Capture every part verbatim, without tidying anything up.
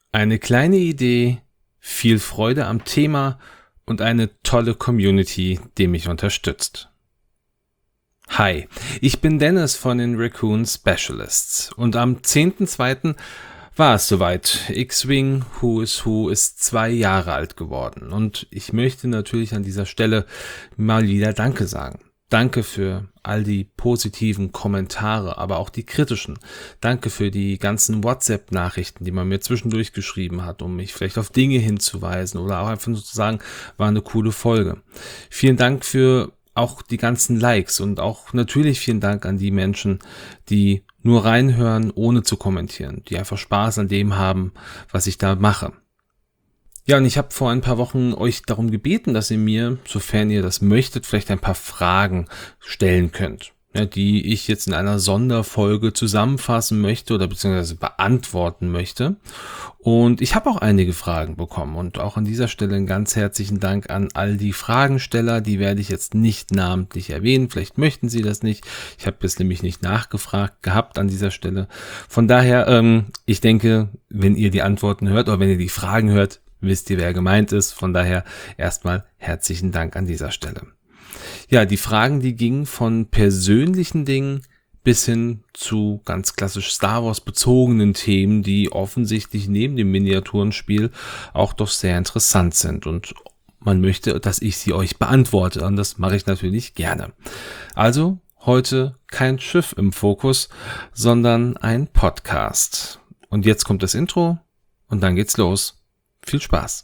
Eine kleine Idee, viel Freude am Thema und eine tolle Community, die mich unterstützt. Hi, ich bin Dennis von den Raccoon Specialists und am zehnten zweiten war es soweit. X-Wing Who is Who ist zwei Jahre alt geworden und ich möchte natürlich an dieser Stelle mal wieder Danke sagen. Danke für all die positiven Kommentare, aber auch die kritischen. Danke für die ganzen WhatsApp-Nachrichten, die man mir zwischendurch geschrieben hat, um mich vielleicht auf Dinge hinzuweisen oder auch einfach nur zu sagen, war eine coole Folge. Vielen Dank für auch die ganzen Likes und auch natürlich vielen Dank an die Menschen, die nur reinhören, ohne zu kommentieren, die einfach Spaß an dem haben, was ich da mache. Ja, und ich habe vor ein paar Wochen euch darum gebeten, dass ihr mir, sofern ihr das möchtet, vielleicht ein paar Fragen stellen könnt, ja, die ich jetzt in einer Sonderfolge zusammenfassen möchte oder beziehungsweise beantworten möchte. Und ich habe auch einige Fragen bekommen und auch an dieser Stelle einen ganz herzlichen Dank an all die Fragensteller. Die werde ich jetzt nicht namentlich erwähnen, vielleicht möchten sie das nicht. Ich habe jetzt nämlich nicht nachgefragt gehabt an dieser Stelle. Von daher, ähm, ich denke, wenn ihr die Antworten hört oder wenn ihr die Fragen hört, wisst ihr, wer gemeint ist. Von daher erstmal herzlichen Dank an dieser Stelle. Ja, die Fragen, die gingen von persönlichen Dingen bis hin zu ganz klassisch Star Wars bezogenen Themen, die offensichtlich neben dem Miniaturenspiel auch doch sehr interessant sind. Und man möchte, dass ich sie euch beantworte. Und das mache ich natürlich gerne. Also heute kein Schiff im Fokus, sondern ein Podcast. Und jetzt kommt das Intro und dann geht's los. Viel Spaß!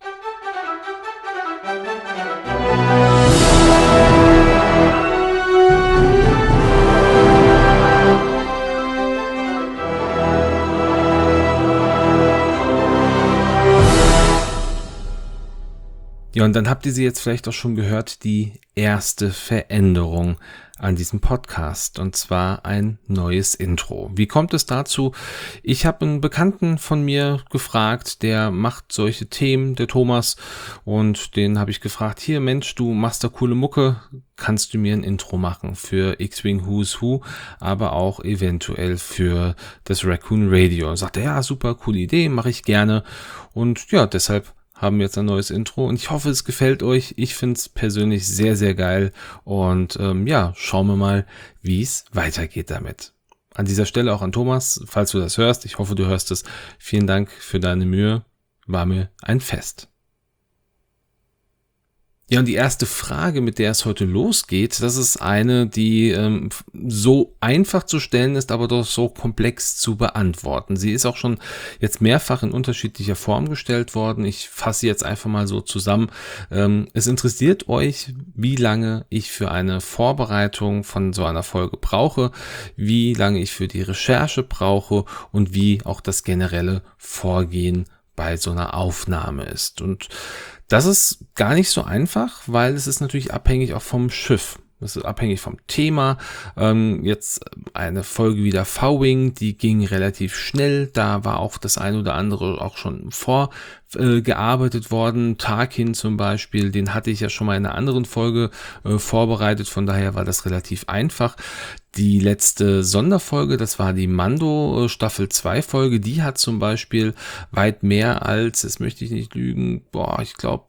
Ja, und dann habt ihr sie jetzt vielleicht auch schon gehört, die erste Veränderung an diesem Podcast, und zwar ein neues Intro. Wie kommt es dazu? Ich habe einen Bekannten von mir gefragt, der macht solche Themen, der Thomas, und den habe ich gefragt, hier Mensch, du machst da coole Mucke, kannst du mir ein Intro machen für X-Wing Who's Who, aber auch eventuell für das Raccoon Radio. Und sagte, ja, super, coole Idee, mache ich gerne. Und ja, deshalb haben wir jetzt ein neues Intro und ich hoffe, es gefällt euch. Ich finde es persönlich sehr, sehr geil und ähm, ja, schauen wir mal, wie es weitergeht damit. An dieser Stelle auch an Thomas, falls du das hörst, ich hoffe, du hörst es. Vielen Dank für deine Mühe, war mir ein Fest. Ja, und die erste Frage, mit der es heute losgeht, das ist eine, die ähm, so einfach zu stellen ist, aber doch so komplex zu beantworten. Sie ist auch schon jetzt mehrfach in unterschiedlicher Form gestellt worden. Ich fasse sie jetzt einfach mal so zusammen. Ähm, es interessiert euch, wie lange ich für eine Vorbereitung von so einer Folge brauche, wie lange ich für die Recherche brauche und wie auch das generelle Vorgehen bei so einer Aufnahme ist. Und das ist gar nicht so einfach, weil es ist natürlich abhängig auch vom Schiff. Das ist abhängig vom Thema. Ähm, jetzt eine Folge wie der V-Wing, die ging relativ schnell. Da war auch das ein oder andere auch schon vorgearbeitet äh, worden. Tarkin zum Beispiel, den hatte ich ja schon mal in einer anderen Folge äh, vorbereitet. Von daher war das relativ einfach. Die letzte Sonderfolge, das war die Mando Staffel zwei Folge, die hat zum Beispiel weit mehr als, jetzt möchte ich nicht lügen, boah, ich glaube,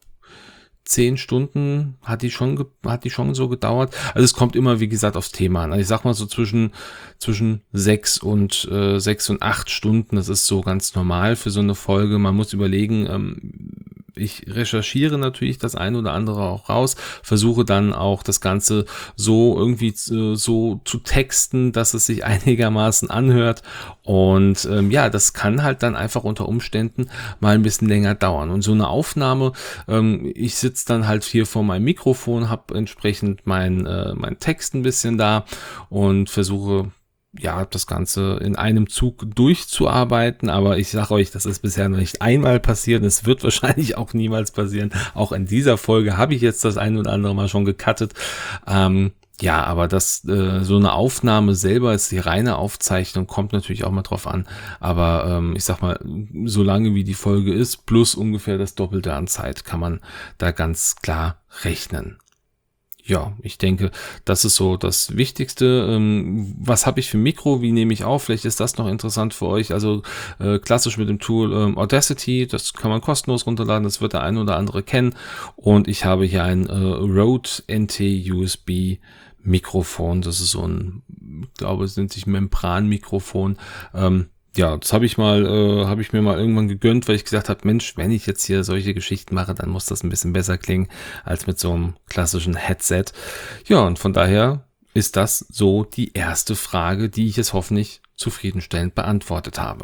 zehn Stunden hat die schon, hat die schon so gedauert. Also es kommt immer, wie gesagt, aufs Thema an. Also ich sag mal so zwischen, zwischen sechs und, äh, sechs und acht Stunden. Das ist so ganz normal für so eine Folge. Man muss überlegen, ähm, ich recherchiere natürlich das eine oder andere auch raus, versuche dann auch das Ganze so irgendwie zu, so zu texten, dass es sich einigermaßen anhört und ähm, ja, das kann halt dann einfach unter Umständen mal ein bisschen länger dauern und so eine Aufnahme, ähm, ich sitze dann halt hier vor meinem Mikrofon, habe entsprechend mein, äh, mein Text ein bisschen da und versuche ja, das Ganze in einem Zug durchzuarbeiten, aber ich sage euch, das ist bisher noch nicht einmal passiert, es wird wahrscheinlich auch niemals passieren. Auch in dieser Folge habe ich jetzt das ein oder andere Mal schon gecuttet. Ähm, ja, aber das äh, so eine Aufnahme selber ist die reine Aufzeichnung, kommt natürlich auch mal drauf an, aber ähm, ich sag mal, so lange wie die Folge ist, plus ungefähr das Doppelte an Zeit, kann man da ganz klar rechnen. Ja, ich denke, das ist so das Wichtigste. Ähm, was habe ich für ein Mikro? Wie nehme ich auf? Vielleicht ist das noch interessant für euch. Also äh, klassisch mit dem Tool ähm, Audacity, das kann man kostenlos runterladen, das wird der eine oder andere kennen. Und ich habe hier ein äh, Rode N T U S B Mikrofon. Das ist so ein, ich glaube, es nennt sich Membranmikrofon. Ähm, ja, das habe ich mal, äh, habe ich mir mal irgendwann gegönnt, weil ich gesagt habe, Mensch, wenn ich jetzt hier solche Geschichten mache, dann muss das ein bisschen besser klingen als mit so einem klassischen Headset. Ja, und von daher ist das so die erste Frage, die ich jetzt hoffentlich zufriedenstellend beantwortet habe.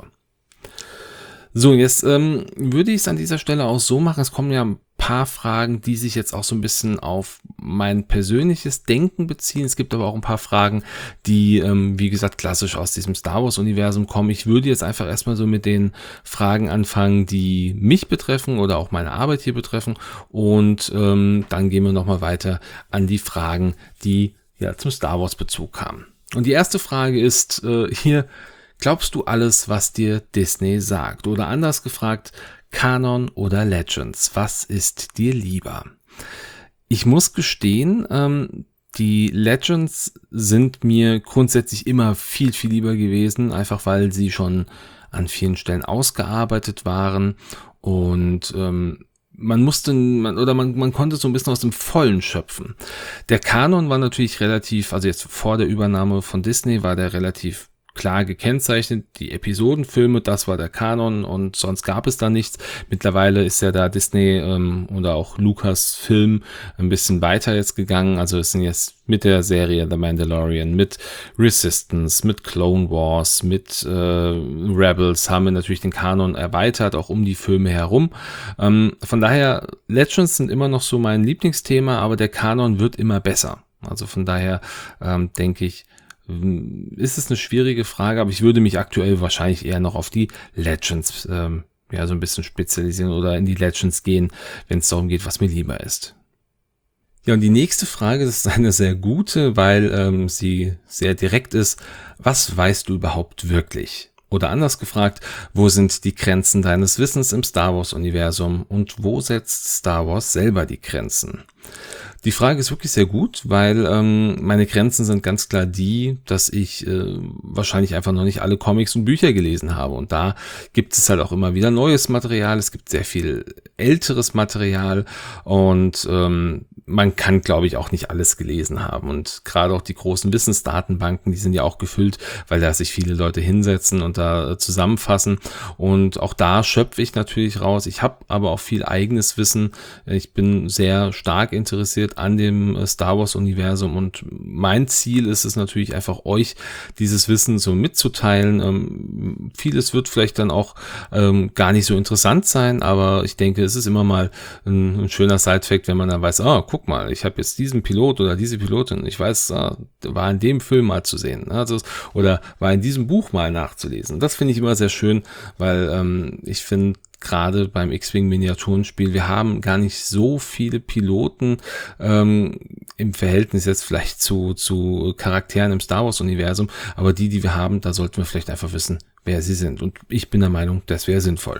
So, jetzt ähm, würde ich es an dieser Stelle auch so machen, es kommen ja ein paar Fragen, die sich jetzt auch so ein bisschen auf mein persönliches Denken beziehen. Es gibt aber auch ein paar Fragen, die, ähm, wie gesagt, klassisch aus diesem Star Wars-Universum kommen. Ich würde jetzt einfach erstmal so mit den Fragen anfangen, die mich betreffen oder auch meine Arbeit hier betreffen. Und ähm, dann gehen wir nochmal weiter an die Fragen, die ja zum Star Wars-Bezug kamen. Und die erste Frage ist äh, hier: Glaubst du alles, was dir Disney sagt? Oder anders gefragt, Kanon oder Legends? Was ist dir lieber? Ich muss gestehen, ähm, die Legends sind mir grundsätzlich immer viel, viel lieber gewesen, einfach weil sie schon an vielen Stellen ausgearbeitet waren und ähm, man musste, man, oder man, man konnte so ein bisschen aus dem Vollen schöpfen. Der Kanon war natürlich relativ, also jetzt vor der Übernahme von Disney war der relativ klar gekennzeichnet, die Episodenfilme, das war der Kanon und sonst gab es da nichts. Mittlerweile ist ja da Disney ähm, oder auch Lucasfilm ein bisschen weiter jetzt gegangen, also es sind jetzt mit der Serie The Mandalorian, mit Resistance, mit Clone Wars, mit äh, Rebels haben wir natürlich den Kanon erweitert, auch um die Filme herum. Ähm, von daher, Legends sind immer noch so mein Lieblingsthema, aber der Kanon wird immer besser. Also von daher ähm, denke ich, ist es eine schwierige Frage, aber ich würde mich aktuell wahrscheinlich eher noch auf die Legends ähm, ja so ein bisschen spezialisieren oder in die Legends gehen, wenn es darum geht, was mir lieber ist. Ja, und die nächste Frage, das ist eine sehr gute, weil ähm, sie sehr direkt ist. Was weißt du überhaupt wirklich? Oder anders gefragt, wo sind die Grenzen deines Wissens im Star Wars-Universum und wo setzt Star Wars selber die Grenzen? Die Frage ist wirklich sehr gut, weil ähm, meine Grenzen sind ganz klar die, dass ich äh, wahrscheinlich einfach noch nicht alle Comics und Bücher gelesen habe. Und da gibt es halt auch immer wieder neues Material. Es gibt sehr viel älteres Material und ähm, man kann, glaube ich, auch nicht alles gelesen haben. Und gerade auch die großen Wissensdatenbanken, die sind ja auch gefüllt, weil da sich viele Leute hinsetzen und da äh, zusammenfassen. Und auch da schöpfe ich natürlich raus. Ich habe aber auch viel eigenes Wissen. Ich bin sehr stark interessiert an dem Star Wars Universum und mein Ziel ist es natürlich einfach, euch dieses Wissen so mitzuteilen. Ähm, vieles wird vielleicht dann auch ähm, gar nicht so interessant sein, aber ich denke, es ist immer mal ein, ein schöner Side-Fact, wenn man dann weiß, ah, guck mal, ich habe jetzt diesen Pilot oder diese Pilotin, ich weiß, ah, war in dem Film mal zu sehen, also, oder war in diesem Buch mal nachzulesen. Das finde ich immer sehr schön, weil ähm, ich finde, gerade beim X-Wing Miniaturenspiel, wir haben gar nicht so viele Piloten ähm, im Verhältnis jetzt vielleicht zu, zu Charakteren im Star Wars Universum, aber die, die wir haben, da sollten wir vielleicht einfach wissen, wer sie sind. Und ich bin der Meinung, das wäre sinnvoll.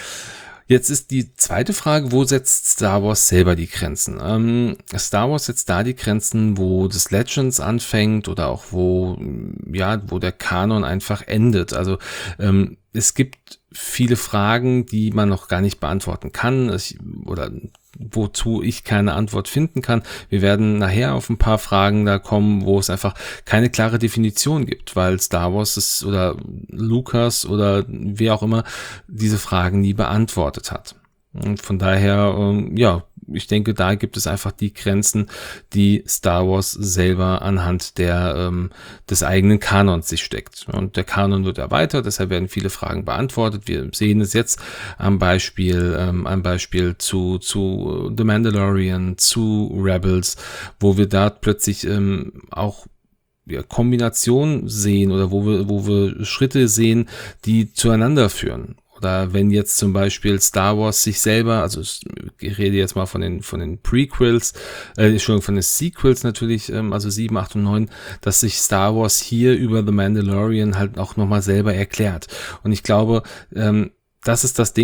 Jetzt ist die zweite Frage, wo setzt Star Wars selber die Grenzen? Ähm, Star Wars setzt da die Grenzen, wo das Legends anfängt oder auch wo, ja, wo der Kanon einfach endet. Also ähm, es gibt viele Fragen, die man noch gar nicht beantworten kann ich, oder wozu ich keine Antwort finden kann. Wir werden nachher auf ein paar Fragen da kommen, wo es einfach keine klare Definition gibt, weil Star Wars ist oder Lucas oder wer auch immer diese Fragen nie beantwortet hat. Und von daher, ähm, ja, ich denke, da gibt es einfach die Grenzen, die Star Wars selber anhand der ähm, des eigenen Kanons sich steckt. Und der Kanon wird erweitert, deshalb werden viele Fragen beantwortet. Wir sehen es jetzt am Beispiel, ähm, am Beispiel zu zu The Mandalorian, zu Rebels, wo wir da plötzlich ähm, auch ja, Kombinationen sehen oder wo wir wo wir Schritte sehen, die zueinander führen. Oder wenn jetzt zum Beispiel Star Wars sich selber, also ich rede jetzt mal von den von den Prequels, äh, Entschuldigung, von den Sequels natürlich, ähm, also sieben, acht und neun, dass sich Star Wars hier über The Mandalorian halt auch nochmal selber erklärt. Und ich glaube, ähm, das ist das Ding.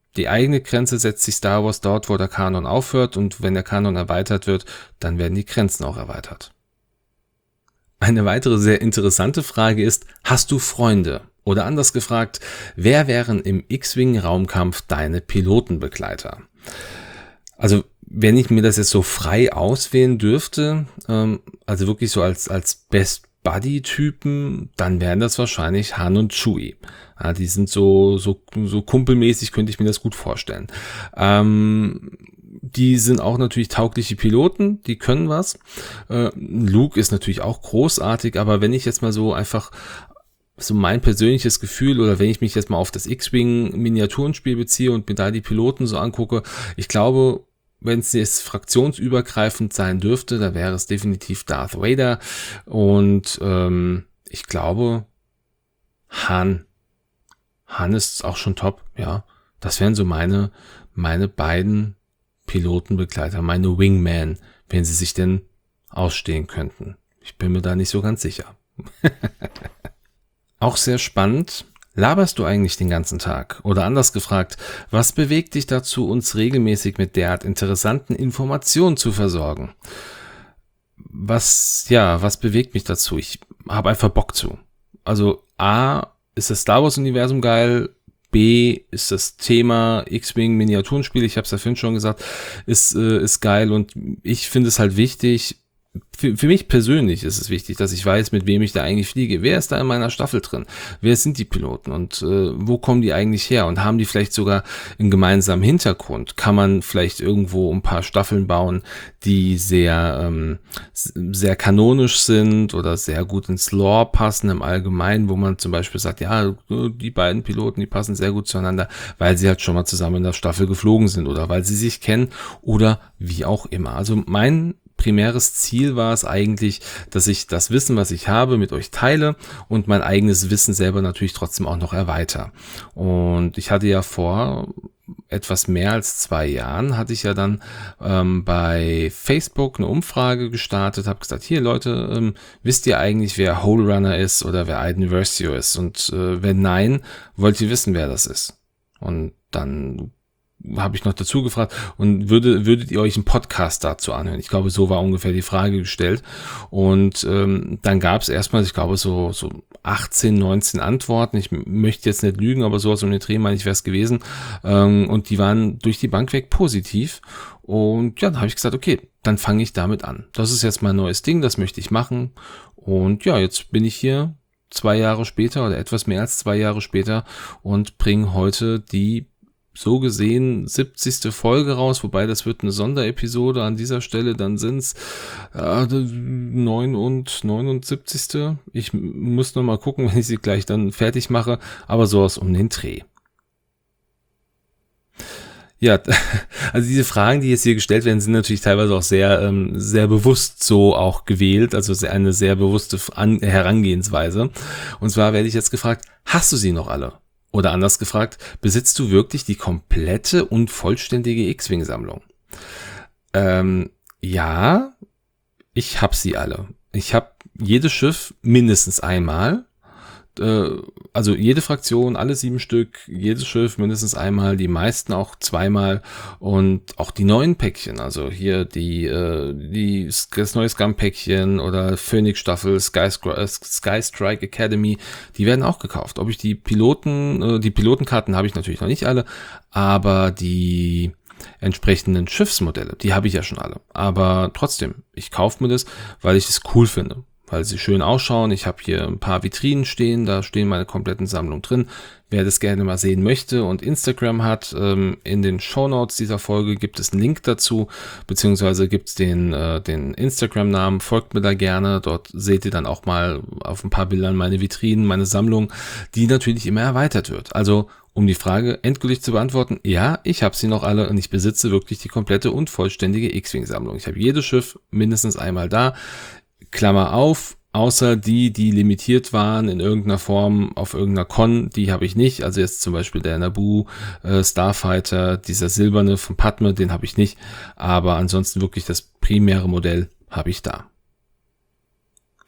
die eigene Grenze setzt sich Star Wars dort, wo der Kanon aufhört, und wenn der Kanon erweitert wird, dann werden die Grenzen auch erweitert. Eine weitere sehr interessante Frage ist, hast du Freunde? Oder anders gefragt, wer wären im X-Wing-Raumkampf deine Pilotenbegleiter? Also, wenn ich mir das jetzt so frei auswählen dürfte, ähm, also wirklich so als, als Best Buddy-Typen, dann wären das wahrscheinlich Han und Chewie. Ja, die sind so, so, so kumpelmäßig, könnte ich mir das gut vorstellen. Ähm, die sind auch natürlich taugliche Piloten, die können was. Äh, Luke ist natürlich auch großartig, aber wenn ich jetzt mal so einfach so mein persönliches Gefühl, oder wenn ich mich jetzt mal auf das X-Wing-Miniaturenspiel beziehe und mir da die Piloten so angucke, ich glaube, wenn es jetzt fraktionsübergreifend sein dürfte, da wäre es definitiv Darth Vader, und ähm, ich glaube Han. Han ist auch schon top, ja. Das wären so meine meine beiden Pilotenbegleiter, meine Wingman, wenn sie sich denn ausstehen könnten. Ich bin mir da nicht so ganz sicher. Auch sehr spannend. Laberst du eigentlich den ganzen Tag? Oder anders gefragt, was bewegt dich dazu, uns regelmäßig mit derart interessanten Informationen zu versorgen? Was, ja, was bewegt mich dazu? Ich habe einfach Bock zu. Also A, ist das Star Wars Universum geil, B, ist das Thema X-Wing Miniaturenspiel, ich habe es ja vorhin schon gesagt, ist, äh, ist geil, und ich finde es halt wichtig, Für, für mich persönlich ist es wichtig, dass ich weiß, mit wem ich da eigentlich fliege. Wer ist da in meiner Staffel drin? Wer sind die Piloten und äh, wo kommen die eigentlich her? Und haben die vielleicht sogar einen gemeinsamen Hintergrund? Kann man vielleicht irgendwo ein paar Staffeln bauen, die sehr ähm, sehr kanonisch sind oder sehr gut ins Lore passen im Allgemeinen, wo man zum Beispiel sagt, ja, die beiden Piloten, die passen sehr gut zueinander, weil sie halt schon mal zusammen in der Staffel geflogen sind oder weil sie sich kennen oder wie auch immer. Also mein primäres Ziel war es eigentlich, dass ich das Wissen, was ich habe, mit euch teile und mein eigenes Wissen selber natürlich trotzdem auch noch erweitere. Und ich hatte ja vor etwas mehr als zwei Jahren, hatte ich ja dann ähm, bei Facebook eine Umfrage gestartet, habe gesagt, hier Leute, ähm, wisst ihr eigentlich, wer Hole Runner ist oder wer Iden Versio ist? Und äh, wenn nein, wollt ihr wissen, wer das ist? Und dann habe ich noch dazu gefragt, und würde, würdet ihr euch einen Podcast dazu anhören? Ich glaube, so war ungefähr die Frage gestellt. Und ähm, dann gab es erstmal, ich glaube, so so achtzehn, neunzehn Antworten. Ich möchte jetzt nicht lügen, aber sowas um den Dreh, meine ich, wäre es gewesen. Ähm, und die waren durch die Bank weg positiv. Und ja, dann habe ich gesagt, okay, dann fange ich damit an. Das ist jetzt mein neues Ding, das möchte ich machen. Und ja, jetzt bin ich hier zwei Jahre später oder etwas mehr als zwei Jahre später und bringe heute die so gesehen siebzigste Folge raus, wobei das wird eine Sonderepisode an dieser Stelle, dann sind's äh, neun und neunundsiebzigste Ich muss noch mal gucken, wenn ich sie gleich dann fertig mache, aber sowas um den Dreh. Ja, also diese Fragen, die jetzt hier gestellt werden, sind natürlich teilweise auch sehr ähm, sehr bewusst so auch gewählt, also eine sehr bewusste An- Herangehensweise. Und zwar werde ich jetzt gefragt, hast du sie noch alle? Oder anders gefragt, besitzt du wirklich die komplette und vollständige X-Wing-Sammlung? Ähm, ja, ich habe sie alle. Ich habe jedes Schiff mindestens einmal. Äh, also jede Fraktion, alle sieben Stück, jedes Schiff mindestens einmal, die meisten auch zweimal. Und auch die neuen Päckchen, also hier die, äh, die das neue Scum-Päckchen oder Phoenix-Staffel, Sky, Sky Strike Academy, die werden auch gekauft. Ob ich die Piloten, äh, die Pilotenkarten habe ich natürlich noch nicht alle, aber die entsprechenden Schiffsmodelle, die habe ich ja schon alle. Aber trotzdem, ich kaufe mir das, weil ich es cool finde, weil sie schön ausschauen. Ich habe hier ein paar Vitrinen stehen, da stehen meine kompletten Sammlungen drin. Wer das gerne mal sehen möchte und Instagram hat, ähm, in den Shownotes dieser Folge gibt es einen Link dazu, beziehungsweise gibt es den, äh, den Instagram-Namen, folgt mir da gerne. Dort seht ihr dann auch mal auf ein paar Bildern meine Vitrinen, meine Sammlung, die natürlich immer erweitert wird. Also um die Frage endgültig zu beantworten, ja, ich habe sie noch alle und ich besitze wirklich die komplette und vollständige X-Wing-Sammlung. Ich habe jedes Schiff mindestens einmal da. Klammer auf, außer die, die limitiert waren in irgendeiner Form auf irgendeiner Con, die habe ich nicht. Also jetzt zum Beispiel der Naboo äh, Starfighter, dieser silberne von Padme, den habe ich nicht. Aber ansonsten wirklich das primäre Modell habe ich da.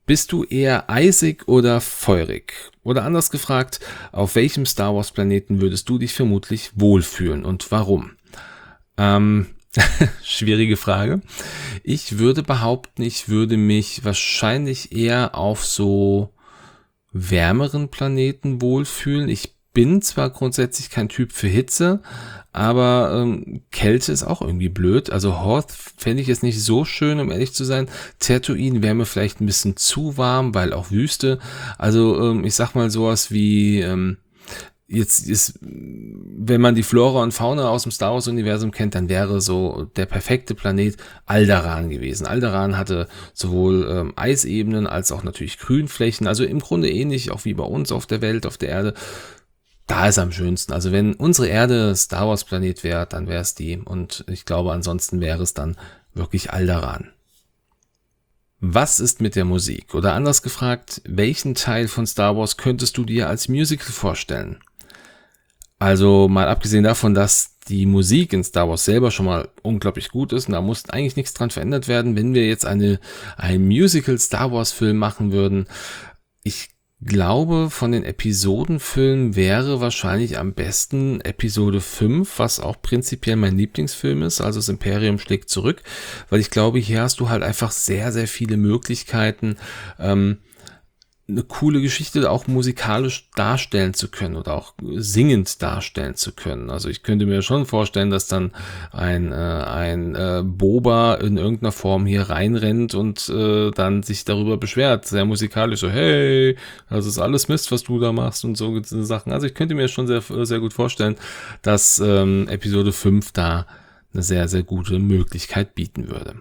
Bist du eher eisig oder feurig? Oder anders gefragt, auf welchem Star Wars Planeten würdest du dich vermutlich wohlfühlen und warum? Ähm, schwierige Frage. Ich würde behaupten, ich würde mich wahrscheinlich eher auf so wärmeren Planeten wohlfühlen. Ich bin zwar grundsätzlich kein Typ für Hitze, aber ähm, Kälte ist auch irgendwie blöd. Also Hoth fände ich jetzt nicht so schön, um ehrlich zu sein. Tatooine wäre mir vielleicht ein bisschen zu warm, weil auch Wüste. Also ähm, ich sag mal sowas wie ähm, jetzt ist, wenn man die Flora und Fauna aus dem Star Wars Universum kennt, dann wäre so der perfekte Planet Alderaan gewesen. Alderaan hatte sowohl ähm, Eisebenen als auch natürlich Grünflächen, also im Grunde ähnlich auch wie bei uns auf der Welt, auf der Erde. Da ist am schönsten. Also wenn unsere Erde Star Wars Planet wäre, dann wäre es die. Und ich glaube, ansonsten wäre es dann wirklich Alderaan. Was ist mit der Musik? Oder anders gefragt, welchen Teil von Star Wars könntest du dir als Musical vorstellen? Also mal abgesehen davon, dass die Musik in Star Wars selber schon mal unglaublich gut ist und da muss eigentlich nichts dran verändert werden, wenn wir jetzt eine ein Musical Star Wars Film machen würden. Ich glaube, von den Episodenfilmen wäre wahrscheinlich am besten Episode fünf, was auch prinzipiell mein Lieblingsfilm ist, also das Imperium schlägt zurück, weil ich glaube, hier hast du halt einfach sehr, sehr viele Möglichkeiten, ähm, eine coole Geschichte auch musikalisch darstellen zu können oder auch singend darstellen zu können. Also ich könnte mir schon vorstellen, dass dann ein äh, ein äh, Boba in irgendeiner Form hier reinrennt und äh, dann sich darüber beschwert, sehr musikalisch so, hey, das ist alles Mist, was du da machst und so Sachen. Also ich könnte mir schon sehr sehr gut vorstellen, dass ähm, Episode fünf da eine sehr, sehr gute Möglichkeit bieten würde.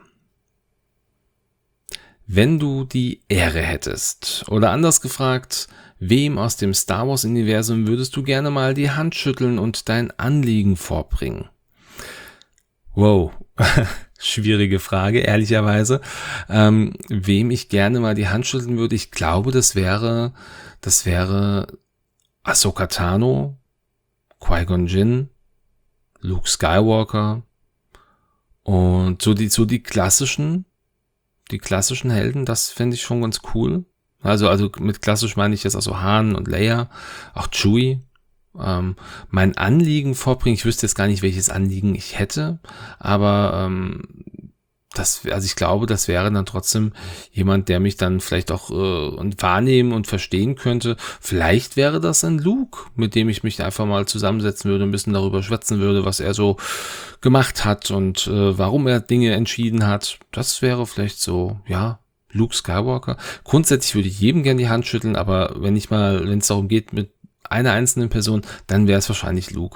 Wenn du die Ehre hättest, oder anders gefragt, wem aus dem Star Wars Universum würdest du gerne mal die Hand schütteln und dein Anliegen vorbringen? Wow, schwierige Frage, ehrlicherweise. Ähm, wem ich gerne mal die Hand schütteln würde, ich glaube, das wäre, das wäre Ahsoka Tano, Qui-Gon Jinn, Luke Skywalker und so die, so die klassischen, die klassischen Helden, das fände ich schon ganz cool. Also, also mit klassisch meine ich jetzt also Han und Leia, auch Chewie. Ähm, mein Anliegen vorbringen, ich wüsste jetzt gar nicht, welches Anliegen ich hätte, aber ähm, das, also ich glaube, das wäre dann trotzdem jemand, der mich dann vielleicht auch äh, wahrnehmen und verstehen könnte. Vielleicht wäre das ein Luke, mit dem ich mich einfach mal zusammensetzen würde, ein bisschen darüber schwätzen würde, was er so gemacht hat und äh, warum er Dinge entschieden hat. Das wäre vielleicht so, ja, Luke Skywalker. Grundsätzlich würde ich jedem gerne die Hand schütteln, aber wenn ich mal, wenn es darum geht mit einer einzelnen Person, dann wäre es wahrscheinlich Luke.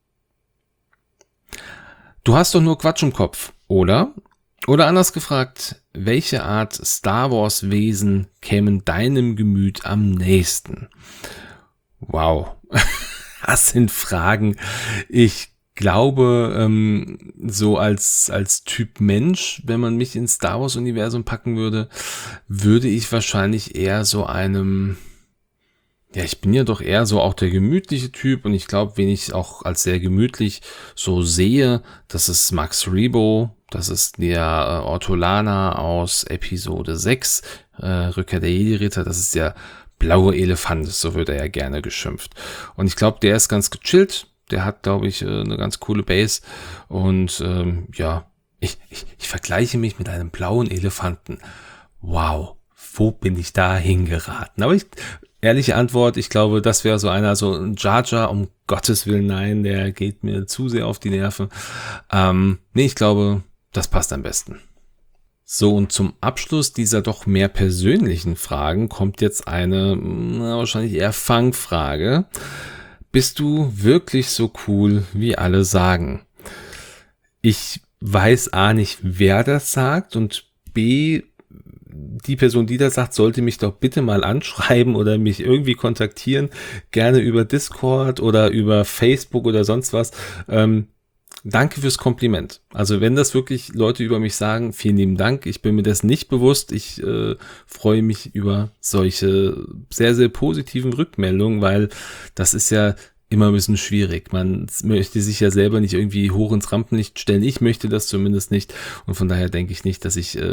Du hast doch nur Quatsch im Kopf, oder? Oder anders gefragt, welche Art Star Wars Wesen kämen deinem Gemüt am nächsten? Wow, das sind Fragen. Ich glaube, ähm, so als als Typ Mensch, wenn man mich ins Star Wars Universum packen würde, würde ich wahrscheinlich eher so einem, ja, ich bin ja doch eher so auch der gemütliche Typ und ich glaube, wen ich auch als sehr gemütlich so sehe, das ist Max Rebo. Das ist der äh, Ortolana aus Episode sechs, äh, Rückkehr der Jedi-Ritter. Das ist der blaue Elefant, so wird er ja gerne geschimpft. Und ich glaube, der ist ganz gechillt. Der hat, glaube ich, äh, eine ganz coole Base. Und ähm, ja, ich, ich, ich vergleiche mich mit einem blauen Elefanten. Wow, wo bin ich da hingeraten? Aber ich, ehrliche Antwort, ich glaube, das wäre so einer, so ein Jar Jar, um Gottes Willen, nein, der geht mir zu sehr auf die Nerven. Ähm, nee, ich glaube, das passt am besten. So, und zum Abschluss dieser doch mehr persönlichen Fragen kommt jetzt eine na, wahrscheinlich eher Fangfrage. Bist du wirklich so cool, wie alle sagen? Ich weiß A nicht, wer das sagt und B, die Person, die das sagt, sollte mich doch bitte mal anschreiben oder mich irgendwie kontaktieren. Gerne über Discord oder über Facebook oder sonst was. Ähm, Danke fürs Kompliment. Also wenn das wirklich Leute über mich sagen, vielen lieben Dank. Ich bin mir das nicht bewusst. Ich äh, freue mich über solche sehr, sehr positiven Rückmeldungen, weil das ist ja immer ein bisschen schwierig. Man möchte sich ja selber nicht irgendwie hoch ins Rampenlicht stellen. Ich möchte das zumindest nicht. Und von daher denke ich nicht, dass ich äh,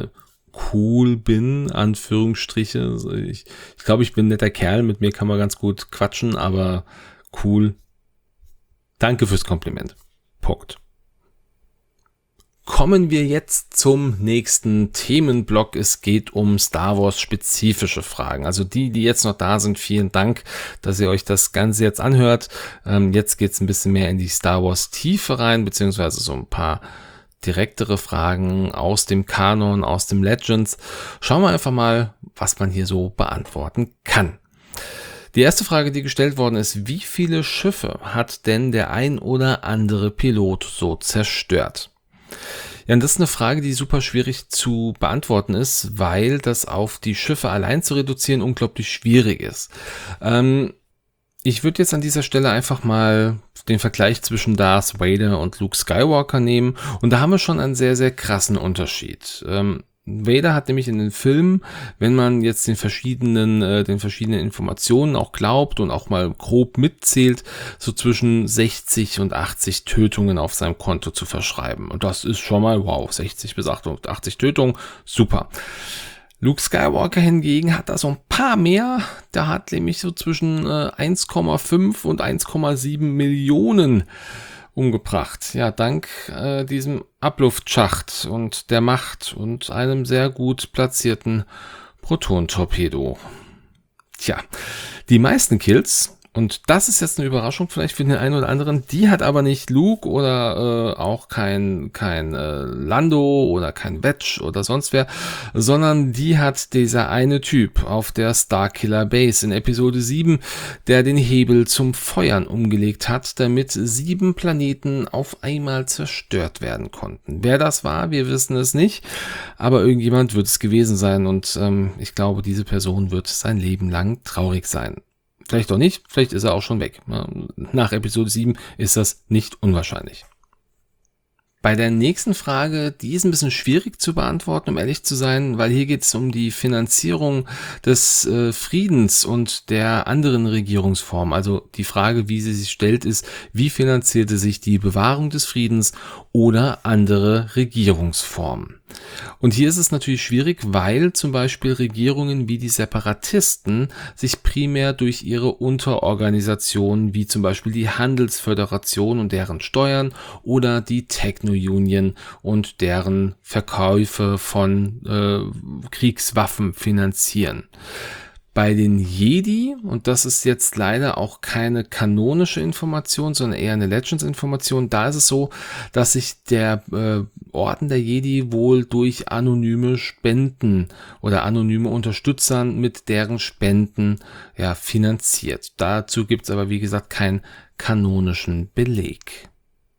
cool bin, Anführungsstriche. Also ich, ich glaube, ich bin ein netter Kerl, mit mir kann man ganz gut quatschen, aber cool. Danke fürs Kompliment. Punkt. Kommen wir jetzt zum nächsten Themenblock. Es geht um Star Wars spezifische Fragen. Also die, die jetzt noch da sind, vielen Dank, dass ihr euch das Ganze jetzt anhört. Ähm, jetzt geht es ein bisschen mehr in die Star Wars Tiefe rein, beziehungsweise so ein paar direktere Fragen aus dem Kanon, aus dem Legends. Schauen wir einfach mal, was man hier so beantworten kann. Die erste Frage, die gestellt worden ist: Wie viele Schiffe hat denn der ein oder andere Pilot so zerstört? Ja, und das ist eine Frage, die super schwierig zu beantworten ist, weil das auf die Schiffe allein zu reduzieren unglaublich schwierig ist. Ähm, ich würde jetzt an dieser Stelle einfach mal den Vergleich zwischen Darth Vader und Luke Skywalker nehmen, und da haben wir schon einen sehr, sehr krassen Unterschied. Ähm, Vader hat nämlich in den Filmen, wenn man jetzt den verschiedenen, äh, den verschiedenen Informationen auch glaubt und auch mal grob mitzählt, so zwischen sechzig und achtzig Tötungen auf seinem Konto zu verschreiben. Und das ist schon mal, wow, sechzig bis achtzig Tötungen, super. Luke Skywalker hingegen hat da so ein paar mehr. Der hat nämlich so zwischen äh, eins Komma fünf und eins Komma sieben Millionen umgebracht. Ja, dank äh, diesem Abluftschacht und der Macht und einem sehr gut platzierten Proton-Torpedo. Tja, die meisten Kills, und das ist jetzt eine Überraschung vielleicht für den einen oder anderen, die hat aber nicht Luke oder äh, auch kein, kein äh, Lando oder kein Wedge oder sonst wer, sondern die hat dieser eine Typ auf der Starkiller Base in Episode sieben, der den Hebel zum Feuern umgelegt hat, damit sieben Planeten auf einmal zerstört werden konnten. Wer das war, wir wissen es nicht, aber irgendjemand wird es gewesen sein, und ähm, ich glaube, diese Person wird sein Leben lang traurig sein. Vielleicht auch nicht, vielleicht ist er auch schon weg. Nach Episode sieben ist das nicht unwahrscheinlich. Bei der nächsten Frage, die ist ein bisschen schwierig zu beantworten, um ehrlich zu sein, weil hier geht es um die Finanzierung des äh, Friedens und der anderen Regierungsformen. Also die Frage, wie sie sich stellt, ist: Wie finanzierte sich die Bewahrung des Friedens oder andere Regierungsformen? Und hier ist es natürlich schwierig, weil zum Beispiel Regierungen wie die Separatisten sich primär durch ihre Unterorganisationen wie zum Beispiel die Handelsföderation und deren Steuern oder die Techno-Union und deren Verkäufe von äh, Kriegswaffen finanzieren. Bei den Jedi, und das ist jetzt leider auch keine kanonische Information, sondern eher eine Legends-Information, da ist es so, dass sich der äh, Orden der Jedi wohl durch anonyme Spenden oder anonyme Unterstützern mit deren Spenden ja finanziert. Dazu gibt es aber, wie gesagt, keinen kanonischen Beleg.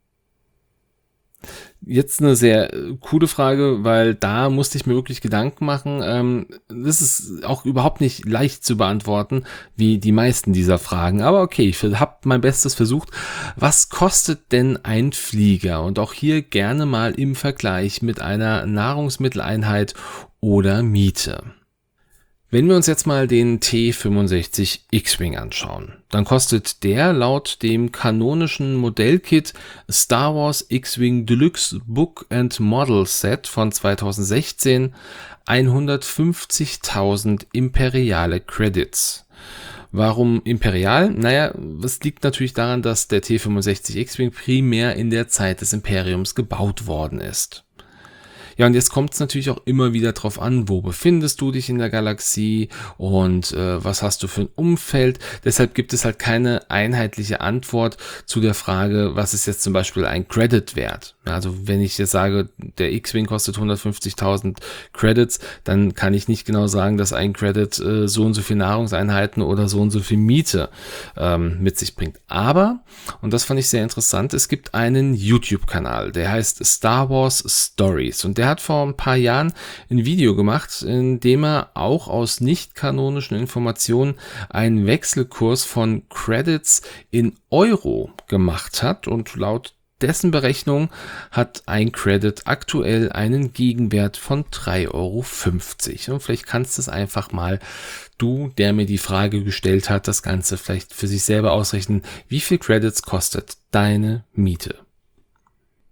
Jetzt eine sehr coole Frage, weil da musste ich mir wirklich Gedanken machen. Ähm, das ist auch überhaupt nicht leicht zu beantworten, wie die meisten dieser Fragen. Aber okay, ich habe mein Bestes versucht. Was kostet denn ein Flieger? Und auch hier gerne mal im Vergleich mit einer Nahrungsmitteleinheit oder Miete. Wenn wir uns jetzt mal den T fünfundsechzig X-Wing anschauen, dann kostet der laut dem kanonischen Modellkit Star Wars X-Wing Deluxe Book and Model Set von zweitausendsechzehn hundertfünfzigtausend imperiale Credits. Warum imperial? Naja, das liegt natürlich daran, dass der T fünfundsechzig X-Wing primär in der Zeit des Imperiums gebaut worden ist. Ja, und jetzt kommt es natürlich auch immer wieder drauf an, wo befindest du dich in der Galaxie und äh, was hast du für ein Umfeld. Deshalb gibt es halt keine einheitliche Antwort zu der Frage, was ist jetzt zum Beispiel ein Credit wert. Also wenn ich jetzt sage, der X-Wing kostet hundertfünfzigtausend Credits, dann kann ich nicht genau sagen, dass ein Credit äh, so und so viel Nahrungseinheiten oder so und so viel Miete ähm, mit sich bringt. Aber, und das fand ich sehr interessant, es gibt einen YouTube-Kanal, der heißt Star Wars Stories, und der hat vor ein paar Jahren ein Video gemacht, in dem er auch aus nicht-kanonischen Informationen einen Wechselkurs von Credits in Euro gemacht hat, und laut dessen Berechnung hat ein Credit aktuell einen Gegenwert von drei Euro fünfzig. Und vielleicht kannst du es einfach mal, du, der mir die Frage gestellt hat, das Ganze vielleicht für sich selber ausrechnen, wie viel Credits kostet deine Miete?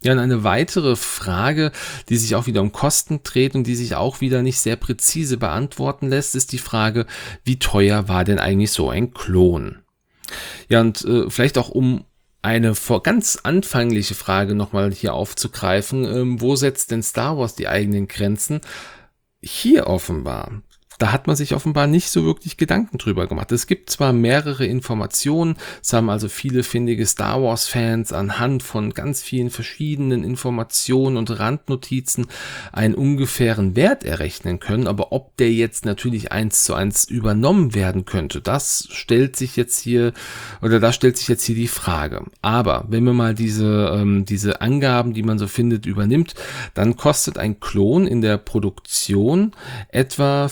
Ja, und eine weitere Frage, die sich auch wieder um Kosten dreht und die sich auch wieder nicht sehr präzise beantworten lässt, ist die Frage, wie teuer war denn eigentlich so ein Klon? Ja, und äh, vielleicht auch um eine vor ganz anfängliche Frage nochmal hier aufzugreifen, ähm, wo setzt denn Star Wars die eigenen Grenzen? Hier offenbar. Da hat man sich offenbar nicht so wirklich Gedanken drüber gemacht. Es gibt zwar mehrere Informationen, es haben also viele findige Star Wars-Fans anhand von ganz vielen verschiedenen Informationen und Randnotizen einen ungefähren Wert errechnen können, aber ob der jetzt natürlich eins zu eins übernommen werden könnte, das stellt sich jetzt hier, oder da stellt sich jetzt hier die Frage. Aber wenn man mal diese, ähm, diese Angaben, die man so findet, übernimmt, dann kostet ein Klon in der Produktion etwa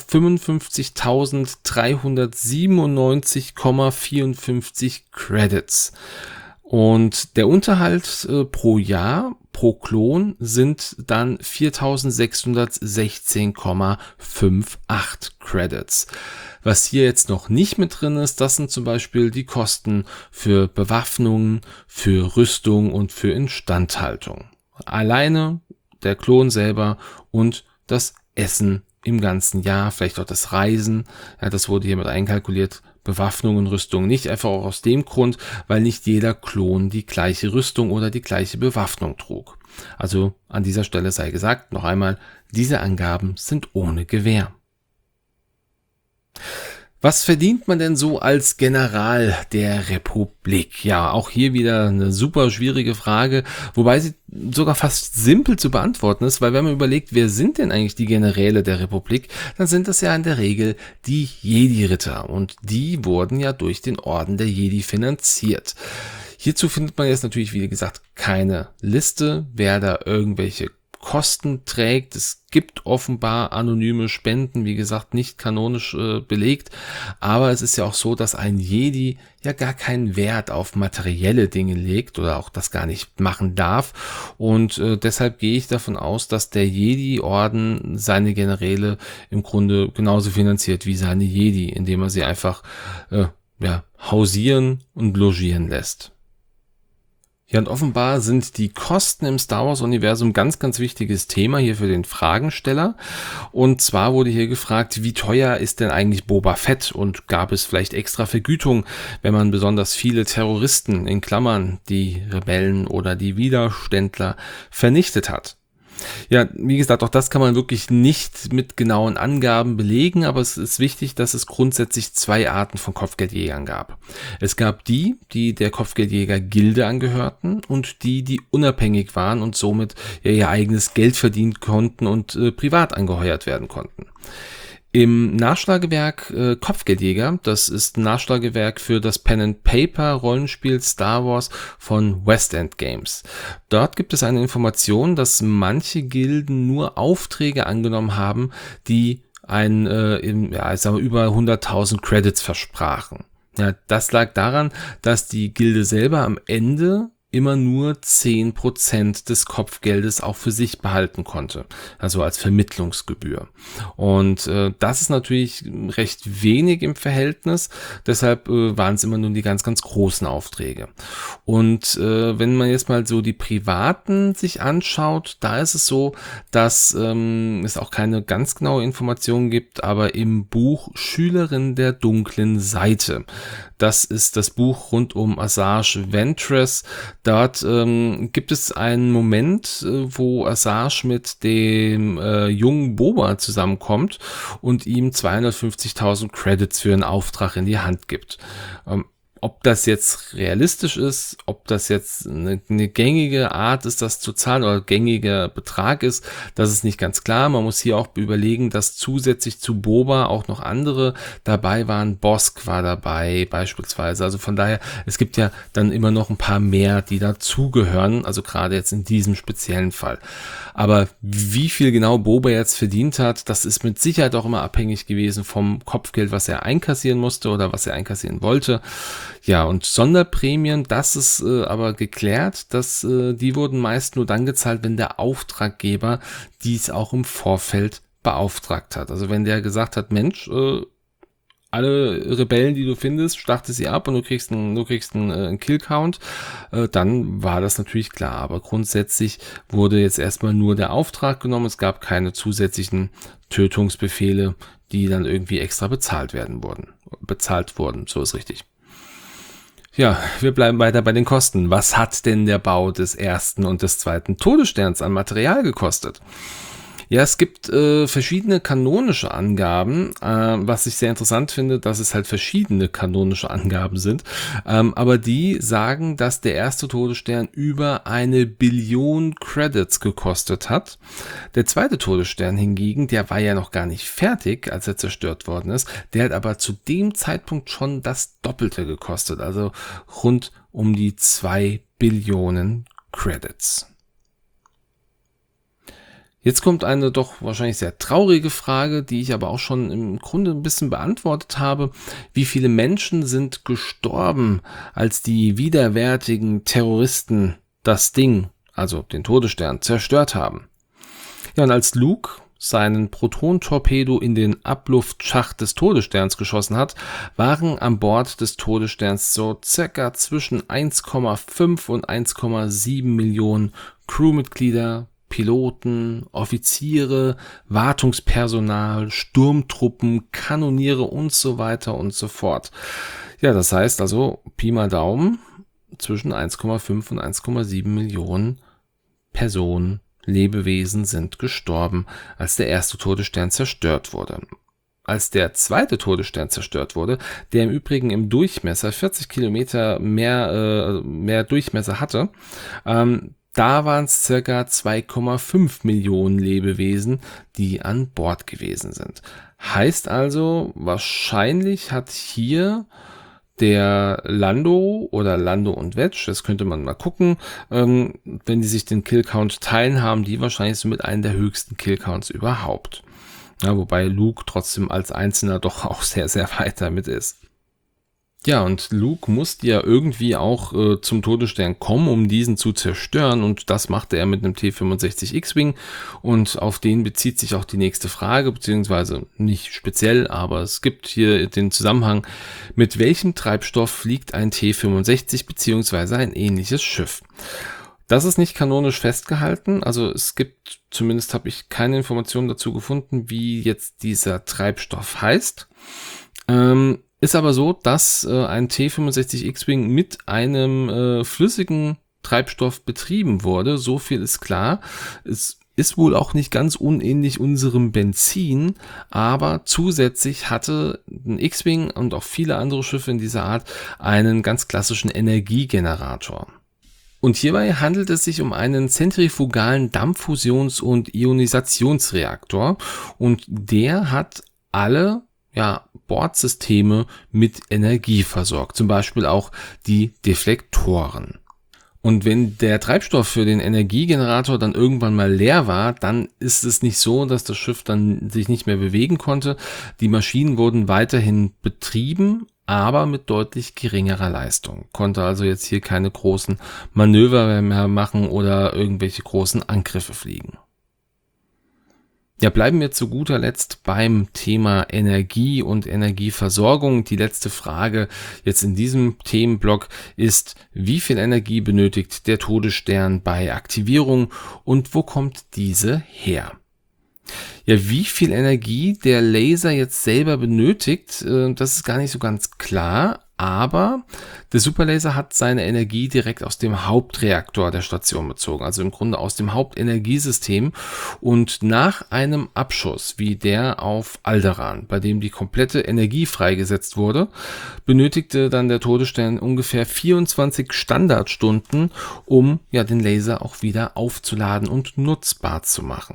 fünfundfünfzigtausenddreihundertsiebenundneunzig Komma vierundfünfzig Credits. Und der Unterhalt äh, pro Jahr, pro Klon, sind dann viertausendsechshundertsechzehn Komma achtundfünfzig Credits. Was hier jetzt noch nicht mit drin ist, das sind zum Beispiel die Kosten für Bewaffnung, für Rüstung und für Instandhaltung. Alleine der Klon selber und das Essen im ganzen Jahr, vielleicht auch das Reisen, ja, das wurde hier mit einkalkuliert, Bewaffnung und Rüstung nicht, einfach auch aus dem Grund, weil nicht jeder Klon die gleiche Rüstung oder die gleiche Bewaffnung trug. Also an dieser Stelle sei gesagt, noch einmal, diese Angaben sind ohne Gewähr. Was verdient man denn so als General der Republik? Ja, auch hier wieder eine super schwierige Frage, wobei sie sogar fast simpel zu beantworten ist, weil wenn man überlegt, wer sind denn eigentlich die Generäle der Republik, dann sind das ja in der Regel die Jedi-Ritter und die wurden ja durch den Orden der Jedi finanziert. Hierzu findet man jetzt natürlich, wie gesagt, keine Liste, wer da irgendwelche Kosten trägt. Es gibt offenbar anonyme Spenden, wie gesagt, nicht kanonisch äh, belegt, aber es ist ja auch so, dass ein Jedi ja gar keinen Wert auf materielle Dinge legt oder auch das gar nicht machen darf und äh, deshalb gehe ich davon aus, dass der Jedi-Orden seine Generäle im Grunde genauso finanziert wie seine Jedi, indem er sie einfach äh, ja, hausieren und logieren lässt. Ja, und offenbar sind die Kosten im Star Wars-Universum ganz, ganz wichtiges Thema hier für den Fragensteller. Und zwar wurde hier gefragt, wie teuer ist denn eigentlich Boba Fett und gab es vielleicht extra Vergütung, wenn man besonders viele Terroristen, in Klammern die Rebellen oder die Widerständler, vernichtet hat. Ja, wie gesagt, auch das kann man wirklich nicht mit genauen Angaben belegen, aber es ist wichtig, dass es grundsätzlich zwei Arten von Kopfgeldjägern gab. Es gab die, die der Kopfgeldjäger-Gilde angehörten und die, die unabhängig waren und somit ja ihr eigenes Geld verdienen konnten und äh, privat angeheuert werden konnten. Im Nachschlagewerk äh, Kopfgeldjäger, das ist ein Nachschlagewerk für das Pen-and-Paper-Rollenspiel Star Wars von West End Games. Dort gibt es eine Information, dass manche Gilden nur Aufträge angenommen haben, die ein, äh, im, ja, ich sag mal, über hunderttausend Credits versprachen. Ja, das lag daran, dass die Gilde selber am Ende immer nur zehn Prozent des Kopfgeldes auch für sich behalten konnte, also als Vermittlungsgebühr. Und äh, das ist natürlich recht wenig im Verhältnis, deshalb äh, waren es immer nur die ganz, ganz großen Aufträge. Und äh, wenn man jetzt mal so die privaten sich anschaut, da ist es so, dass ähm, es auch keine ganz genaue Information gibt, aber im Buch Schülerin der dunklen Seite, das ist das Buch rund um Asajj Ventress. Dort ähm, gibt es einen Moment, äh, wo Asajj mit dem äh, jungen Boba zusammenkommt und ihm zweihundertfünfzigtausend Credits für einen Auftrag in die Hand gibt. Ähm, Ob das jetzt realistisch ist, ob das jetzt eine, eine gängige Art ist, das zu zahlen oder gängiger Betrag ist, das ist nicht ganz klar. Man muss hier auch überlegen, dass zusätzlich zu Boba auch noch andere dabei waren. Bosk war dabei beispielsweise. Also von daher, es gibt ja dann immer noch ein paar mehr, die dazugehören. Also gerade jetzt in diesem speziellen Fall. Aber wie viel genau Boba jetzt verdient hat, das ist mit Sicherheit auch immer abhängig gewesen vom Kopfgeld, was er einkassieren musste oder was er einkassieren wollte. Ja, und Sonderprämien, das ist äh, aber geklärt, dass äh, die wurden meist nur dann gezahlt, wenn der Auftraggeber dies auch im Vorfeld beauftragt hat. Also wenn der gesagt hat, Mensch, äh, alle Rebellen, die du findest, schlachte sie ab und du kriegst einen, du kriegst einen, äh, einen Kill-Count, äh, dann war das natürlich klar. Aber grundsätzlich wurde jetzt erstmal nur der Auftrag genommen. Es gab keine zusätzlichen Tötungsbefehle, die dann irgendwie extra bezahlt werden wurden. Bezahlt wurden, so ist richtig. Ja, wir bleiben weiter bei den Kosten. Was hat denn der Bau des ersten und des zweiten Todessterns an Material gekostet? Ja, es gibt äh, verschiedene kanonische Angaben, äh, was ich sehr interessant finde, dass es halt verschiedene kanonische Angaben sind, ähm, aber die sagen, dass der erste Todesstern über eine Billion Credits gekostet hat. Der zweite Todesstern hingegen, der war ja noch gar nicht fertig, als er zerstört worden ist, der hat aber zu dem Zeitpunkt schon das Doppelte gekostet, also rund um die zwei Billionen Credits. Jetzt kommt eine doch wahrscheinlich sehr traurige Frage, die ich aber auch schon im Grunde ein bisschen beantwortet habe. Wie viele Menschen sind gestorben, als die widerwärtigen Terroristen das Ding, also den Todesstern, zerstört haben? Ja, und als Luke seinen Proton-Torpedo in den Abluftschacht des Todessterns geschossen hat, waren an Bord des Todessterns so circa zwischen eins Komma fünf und eins Komma sieben Millionen Crewmitglieder, Piloten, Offiziere, Wartungspersonal, Sturmtruppen, Kanoniere und so weiter und so fort. Ja, das heißt also, Pi mal Daumen, zwischen eins Komma fünf und eins Komma sieben Millionen Personen, Lebewesen sind gestorben, als der erste Todesstern zerstört wurde. Als der zweite Todesstern zerstört wurde, der im Übrigen im Durchmesser vierzig Kilometer mehr, äh, mehr Durchmesser hatte, ähm, da waren es circa zwei Komma fünf Millionen Lebewesen, die an Bord gewesen sind. Heißt also, wahrscheinlich hat hier der Lando oder Lando und Wedge, das könnte man mal gucken, ähm, wenn die sich den Killcount teilen, haben die wahrscheinlich so mit einem der höchsten Killcounts überhaupt. Ja, wobei Luke trotzdem als Einzelner doch auch sehr, sehr weit damit ist. Ja, und Luke musste ja irgendwie auch äh, zum Todesstern kommen, um diesen zu zerstören, und das machte er mit einem T fünfundsechzig X-Wing, und auf den bezieht sich auch die nächste Frage, beziehungsweise nicht speziell, aber es gibt hier den Zusammenhang: Mit welchem Treibstoff fliegt ein T fünfundsechzig beziehungsweise ein ähnliches Schiff? Das ist nicht kanonisch festgehalten, also es gibt, zumindest habe ich keine Informationen dazu gefunden, wie jetzt dieser Treibstoff heißt. Ähm, Ist aber so, dass äh, ein T fünfundsechzig X-Wing mit einem äh, flüssigen Treibstoff betrieben wurde. So viel ist klar. Es ist wohl auch nicht ganz unähnlich unserem Benzin, aber zusätzlich hatte ein X-Wing und auch viele andere Schiffe in dieser Art einen ganz klassischen Energiegenerator. Und hierbei handelt es sich um einen zentrifugalen Dampffusions- und Ionisationsreaktor, und der hat alle ja, Bordsysteme mit Energie versorgt, zum Beispiel auch die Deflektoren. Und wenn der Treibstoff für den Energiegenerator dann irgendwann mal leer war, dann ist es nicht so, dass das Schiff dann sich nicht mehr bewegen konnte. Die Maschinen wurden weiterhin betrieben, aber mit deutlich geringerer Leistung. Konnte also jetzt hier keine großen Manöver mehr machen oder irgendwelche großen Angriffe fliegen. Ja, bleiben wir zu guter Letzt beim Thema Energie und Energieversorgung. Die letzte Frage jetzt in diesem Themenblock ist: Wie viel Energie benötigt der Todesstern bei Aktivierung und wo kommt diese her? Ja, wie viel Energie der Laser jetzt selber benötigt, das ist gar nicht so ganz klar, aber der Superlaser hat seine Energie direkt aus dem Hauptreaktor der Station bezogen, also im Grunde aus dem Hauptenergiesystem, und nach einem Abschuss wie der auf Alderaan, bei dem die komplette Energie freigesetzt wurde, benötigte dann der Todesstern ungefähr vierundzwanzig Standardstunden, um ja den Laser auch wieder aufzuladen und nutzbar zu machen.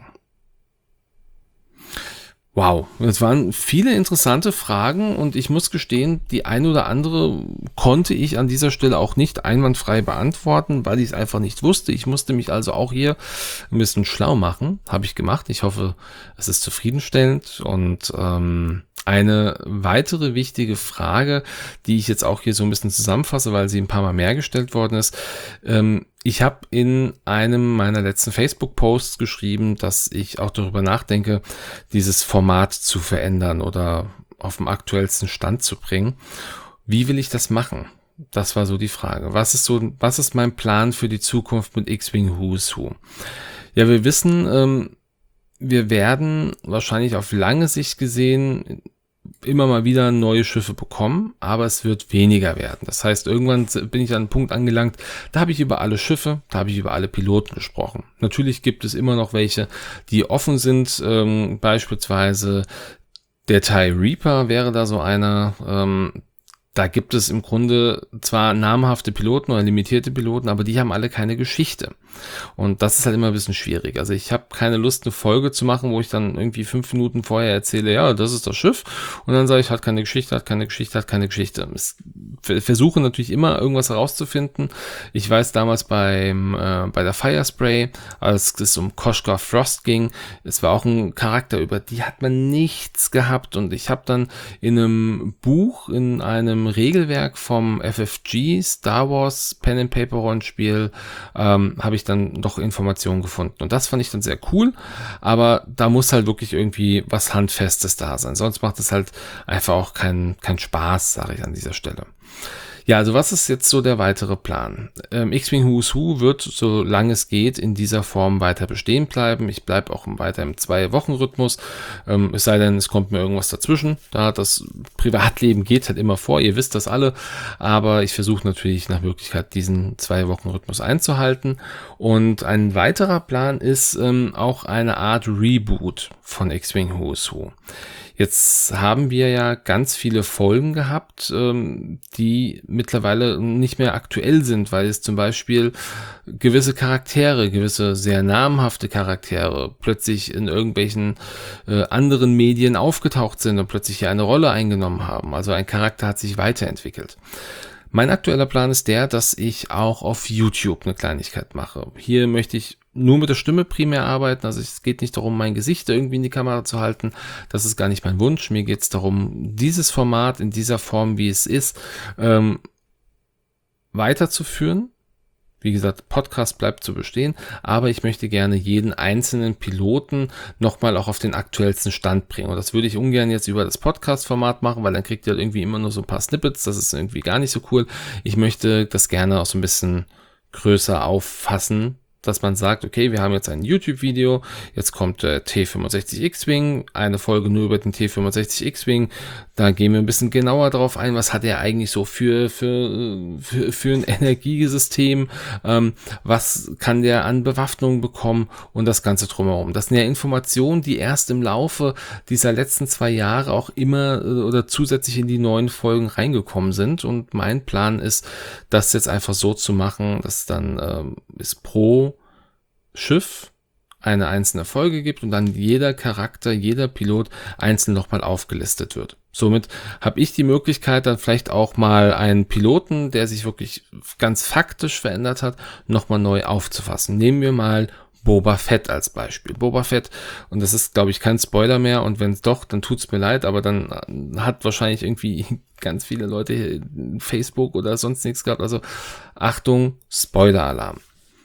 Wow, es waren viele interessante Fragen, und ich muss gestehen, die eine oder andere konnte ich an dieser Stelle auch nicht einwandfrei beantworten, weil ich es einfach nicht wusste. Ich musste mich also auch hier ein bisschen schlau machen, habe ich gemacht. Ich hoffe, es ist zufriedenstellend. Und ähm, eine weitere wichtige Frage, die ich jetzt auch hier so ein bisschen zusammenfasse, weil sie ein paar Mal mehr gestellt worden ist. Ähm, ich habe in einem meiner letzten Facebook-Posts geschrieben, dass ich auch darüber nachdenke, dieses Format zu verändern oder auf dem aktuellsten Stand zu bringen. Wie will ich das machen? Das war so die Frage. Was ist so, was ist mein Plan für die Zukunft mit X-Wing Who's Who? Ja, wir wissen, ähm, wir werden wahrscheinlich auf lange Sicht gesehen immer mal wieder neue Schiffe bekommen, aber es wird weniger werden. Das heißt, irgendwann bin ich an einem Punkt angelangt, da habe ich über alle Schiffe, da habe ich über alle Piloten gesprochen. Natürlich gibt es immer noch welche, die offen sind, ähm, beispielsweise der TIE Reaper wäre da so einer. Ähm, da gibt es im Grunde zwar namhafte Piloten oder limitierte Piloten, aber die haben alle keine Geschichte. Und das ist halt immer ein bisschen schwierig. Also ich habe keine Lust, eine Folge zu machen, wo ich dann irgendwie fünf Minuten vorher erzähle, ja, das ist das Schiff. Und dann sage ich, hat keine Geschichte, hat keine Geschichte, hat keine Geschichte. Ich versuche natürlich immer irgendwas herauszufinden. Ich weiß damals beim äh, bei der Firespray, als es um Koshka Frost ging, es war auch ein Charakter, über die hat man nichts gehabt. Und ich habe dann in einem Buch, in einem Regelwerk vom F F G, Star Wars Pen and Paper Rollenspiel, ähm, habe ich dann doch Informationen gefunden. Und das fand ich dann sehr cool, aber da muss halt wirklich irgendwie was Handfestes da sein. Sonst macht es halt einfach auch keinen keinen Spaß, sage ich an dieser Stelle. Ja, also was ist jetzt so der weitere Plan? Ähm, X-Wing Who's Who wird, solange es geht, in dieser Form weiter bestehen bleiben. Ich bleibe auch weiter im Zwei-Wochen-Rhythmus. Ähm, es sei denn, es kommt mir irgendwas dazwischen. Da das Privatleben geht halt immer vor, ihr wisst das alle. Aber ich versuche natürlich nach Möglichkeit, diesen Zwei-Wochen-Rhythmus einzuhalten. Und ein weiterer Plan ist ähm, auch eine Art Reboot von X-Wing Who's Who. Jetzt haben wir ja ganz viele Folgen gehabt, ähm, die mittlerweile nicht mehr aktuell sind, weil es zum Beispiel gewisse Charaktere, gewisse sehr namhafte Charaktere plötzlich in irgendwelchen äh, anderen Medien aufgetaucht sind und plötzlich hier eine Rolle eingenommen haben. Also ein Charakter hat sich weiterentwickelt. Mein aktueller Plan ist der, dass ich auch auf YouTube eine Kleinigkeit mache. Hier möchte ich nur mit der Stimme primär arbeiten. Also es geht nicht darum, mein Gesicht irgendwie in die Kamera zu halten. Das ist gar nicht mein Wunsch. Mir geht es darum, dieses Format in dieser Form, wie es ist, ähm, weiterzuführen. Wie gesagt, Podcast bleibt zu bestehen, aber ich möchte gerne jeden einzelnen Piloten nochmal auch auf den aktuellsten Stand bringen. Und das würde ich ungern jetzt über das Podcast-Format machen, weil dann kriegt ihr irgendwie immer nur so ein paar Snippets. Das ist irgendwie gar nicht so cool. Ich möchte das gerne auch so ein bisschen größer auffassen, dass man sagt, okay, wir haben jetzt ein YouTube-Video, jetzt kommt der T fünfundsechzig X-Wing, eine Folge nur über den T fünfundsechzig X-Wing, da gehen wir ein bisschen genauer drauf ein, was hat er eigentlich so für für für, für ein Energiesystem, ähm, was kann der an Bewaffnung bekommen und das Ganze drumherum. Das sind ja Informationen, die erst im Laufe dieser letzten zwei Jahre auch immer äh, oder zusätzlich in die neuen Folgen reingekommen sind und mein Plan ist, das jetzt einfach so zu machen, dass dann ähm, ist pro Schiff eine einzelne Folge gibt und dann jeder Charakter, jeder Pilot einzeln nochmal aufgelistet wird. Somit habe ich die Möglichkeit, dann vielleicht auch mal einen Piloten, der sich wirklich ganz faktisch verändert hat, nochmal neu aufzufassen. Nehmen wir mal Boba Fett als Beispiel. Boba Fett, und das ist, glaube ich, kein Spoiler mehr, und wenn es doch, dann tut's mir leid, aber dann hat wahrscheinlich irgendwie ganz viele Leute Facebook oder sonst nichts gehabt. Also Achtung, Spoiler-Alarm.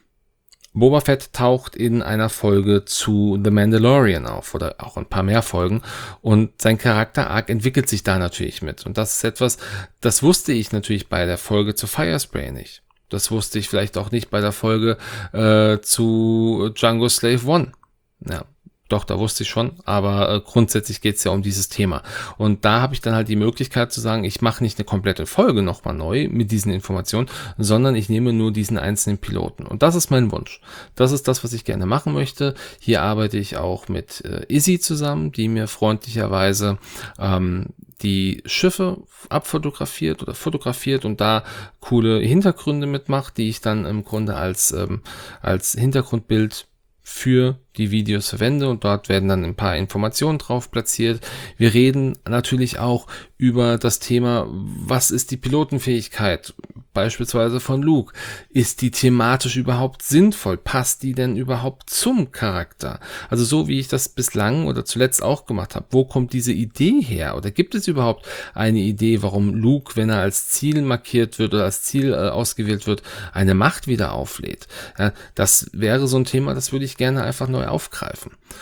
Boba Fett taucht in einer Folge zu The Mandalorian auf oder auch ein paar mehr Folgen und sein Charakter-Arc entwickelt sich da natürlich mit. Und das ist etwas, das wusste ich natürlich bei der Folge zu Firespray nicht. Das wusste ich vielleicht auch nicht bei der Folge äh, zu Django Slave One. Ja, doch, da wusste ich schon, aber äh, grundsätzlich geht es ja um dieses Thema. Und da habe ich dann halt die Möglichkeit zu sagen, ich mache nicht eine komplette Folge nochmal neu mit diesen Informationen, sondern ich nehme nur diesen einzelnen Piloten. Und das ist mein Wunsch. Das ist das, was ich gerne machen möchte. Hier arbeite ich auch mit äh, Izzy zusammen, die mir freundlicherweise ähm, die Schiffe abfotografiert oder fotografiert und da coole Hintergründe mitmacht, die ich dann im Grunde als, ähm, als Hintergrundbild für die Videos verwende und dort werden dann ein paar Informationen drauf platziert. Wir reden natürlich auch über das Thema, was ist die Pilotenfähigkeit, beispielsweise von Luke. Ist die thematisch überhaupt sinnvoll? Passt die denn überhaupt zum Charakter? Also so wie ich das bislang oder zuletzt auch gemacht habe. Wo kommt diese Idee her? Oder gibt es überhaupt eine Idee, warum Luke, wenn er als Ziel markiert wird oder als Ziel äh, ausgewählt wird, eine Macht wieder auflädt? Ja, das wäre so ein Thema, das würde ich gerne einfach neu aufgreifen.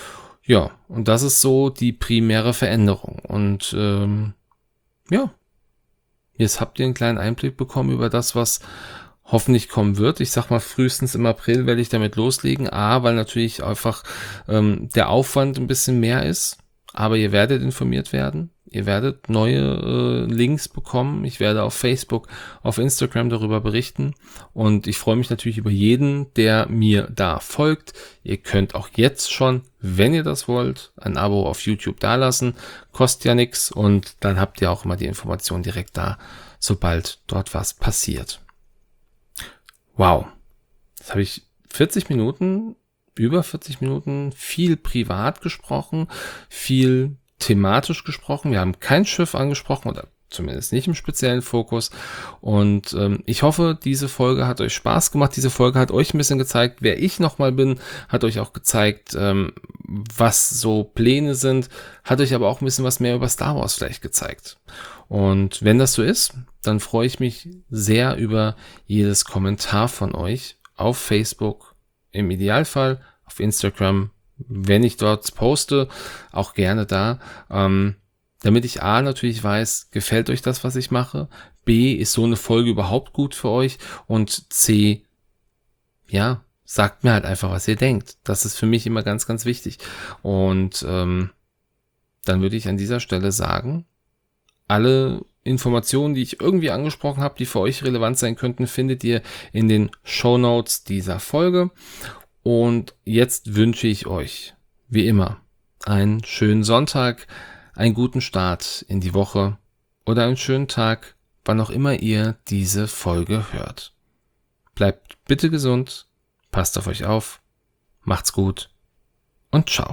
Ja, und das ist so die primäre Veränderung. Und ähm, ja, jetzt habt ihr einen kleinen Einblick bekommen über das, was hoffentlich kommen wird. Ich sag mal, frühestens im April werde ich damit loslegen. A, weil natürlich einfach ähm, der Aufwand ein bisschen mehr ist. Aber ihr werdet informiert werden. Ihr werdet neue äh, Links bekommen. Ich werde auf Facebook, auf Instagram darüber berichten. Und ich freue mich natürlich über jeden, der mir da folgt. Ihr könnt auch jetzt schon, wenn ihr das wollt, ein Abo auf YouTube dalassen. Kostet ja nichts. Und dann habt ihr auch immer die Information direkt da, sobald dort was passiert. Wow. Jetzt habe ich vierzig Minuten, über vierzig Minuten viel privat gesprochen, viel thematisch gesprochen. Wir haben kein Schiff angesprochen oder zumindest nicht im speziellen Fokus. Und ähm, ich hoffe, diese Folge hat euch Spaß gemacht. Diese Folge hat euch ein bisschen gezeigt, wer ich nochmal bin, hat euch auch gezeigt, ähm, was so Pläne sind, hat euch aber auch ein bisschen was mehr über Star Wars vielleicht gezeigt. Und wenn das so ist, dann freue ich mich sehr über jedes Kommentar von euch auf Facebook, im Idealfall auf Instagram, wenn ich dort poste, auch gerne da, ähm, damit ich A, natürlich weiß, gefällt euch das, was ich mache, B, ist so eine Folge überhaupt gut für euch und C, ja, sagt mir halt einfach, was ihr denkt. Das ist für mich immer ganz, ganz wichtig. Und ähm, dann würde ich an dieser Stelle sagen, alle Informationen, die ich irgendwie angesprochen habe, die für euch relevant sein könnten, findet ihr in den Shownotes dieser Folge. Und jetzt wünsche ich euch, wie immer, einen schönen Sonntag, einen guten Start in die Woche oder einen schönen Tag, wann auch immer ihr diese Folge hört. Bleibt bitte gesund, passt auf euch auf, macht's gut und ciao.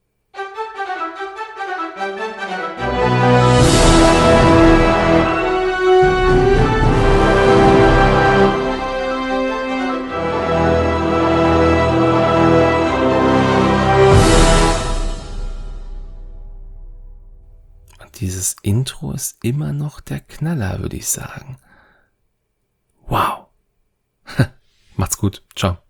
Dieses Intro ist immer noch der Knaller, würde ich sagen. Wow. Macht's gut. Ciao.